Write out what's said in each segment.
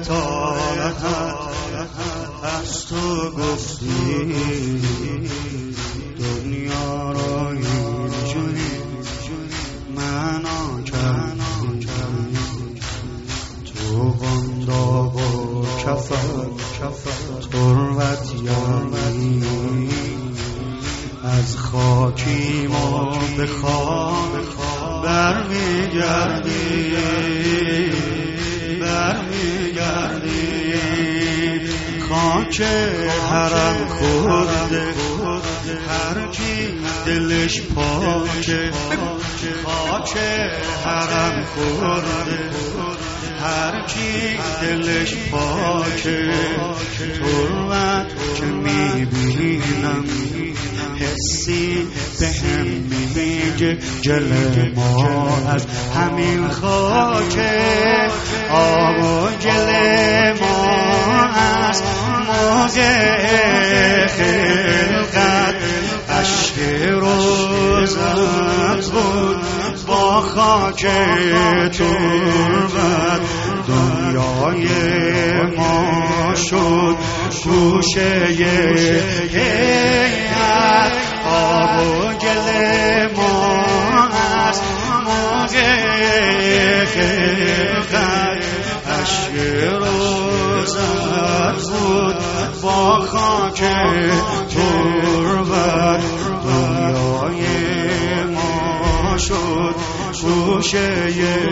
طالت از تو گفتی دنیا را اینجوری معنا کردی تو قنداق و کفر تربت یعنی از خاکی ما به خاک برمیگردی خاک حرم خورده هر کی دلش پاکه خاک حرم خورده هر کی دلش پاکه تربت که میبینم حسی به هم میگه جل ما از همین خاکه آب و گل ما از موقع خلقت عشق روزت بود با خاک تربت دنیای ما شد گوشه هیئت آب و گل ما از موقع خلقت عشق روزت بود با خاک تربت دنیای ما شد گوشه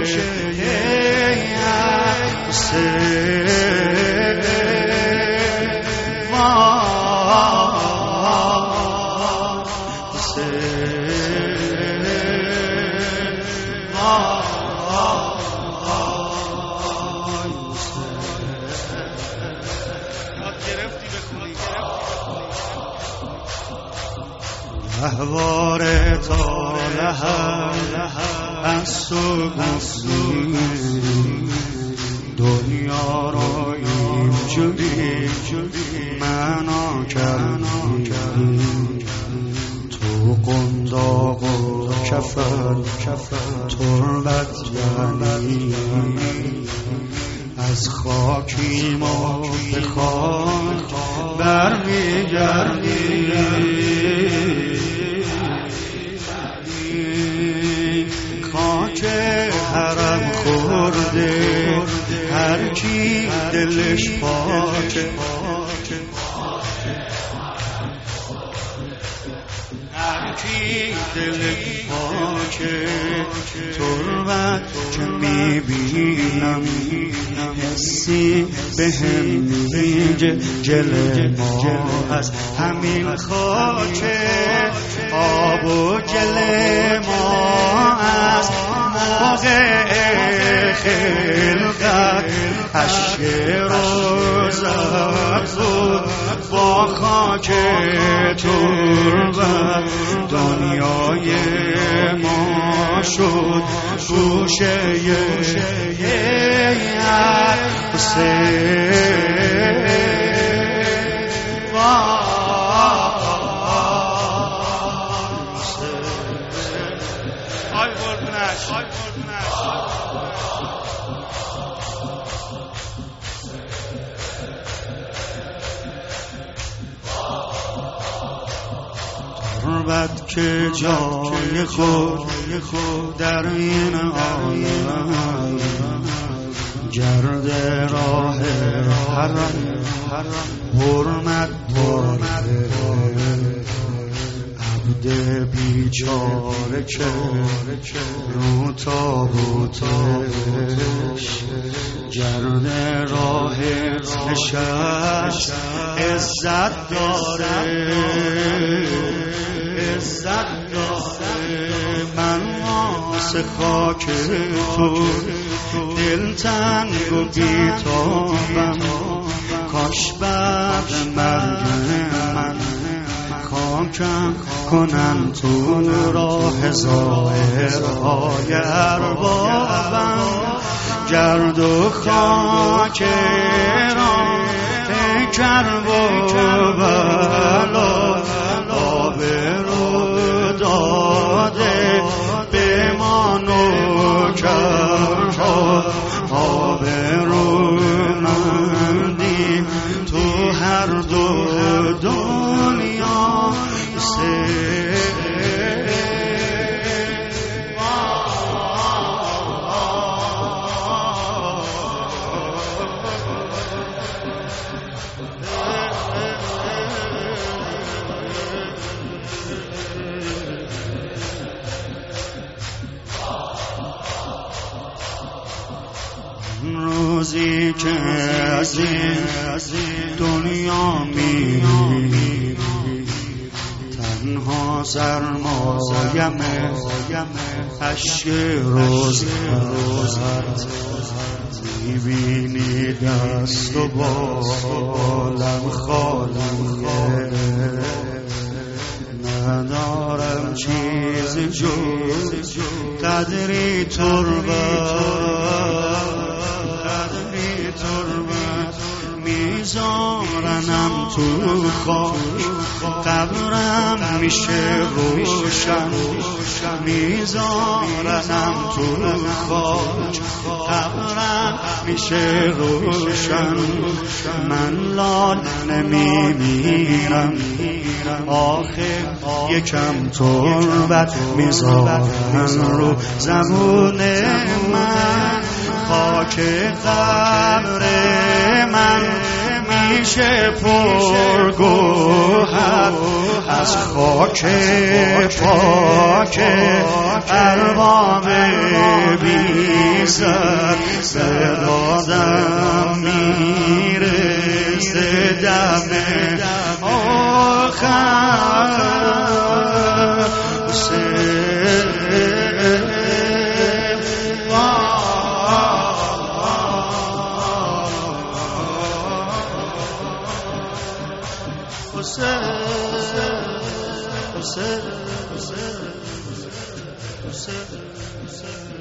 احوار طالح از تو گفتی دنیا را اینجوری معنا کردی تو قنداق و کفر تربت یعنی از خاکی ما به خاک برمیگردی خاک حرم خورده هر کی دلش پاکه هر کی دلش پاکه تربت که میبینم حسی به هم میگه جل ما از همین خاکه آب و گل ما از موقع خلقت عشق روزت بود با خاک تربت دنیای ما شد گوشه تربت که جای خود در این عالم گرد راه حرم حرمت برده عبد بیچاره که رو تابوتش گرد راه نشست عزت داره من واسه خاک تو دلتنگ و بیتابم کاش بعد مرگ من خاکم کنن تو راه ظاهرهای اربابم گرد و خاک را کرب و بلا آبرو داده به ما نوکرها آبرو من روزی که از این دنیا میری، تنها سرمایم اشک روزگارت، میبینی دست و بالم خالیه، ندارم چیز جز قدری تربت، میذارنم تو خاک، قبرم میشه روشن، میذارنم تو خاک، قبرم میشه روشن. من لال نمیمیرم، آخه یکم تربت میذارن رو زبون من، خاک قبر من میشه پرگوهر از خاک پاک ارباب بی‌سر، صدادم میرسه دم آخر. Hussein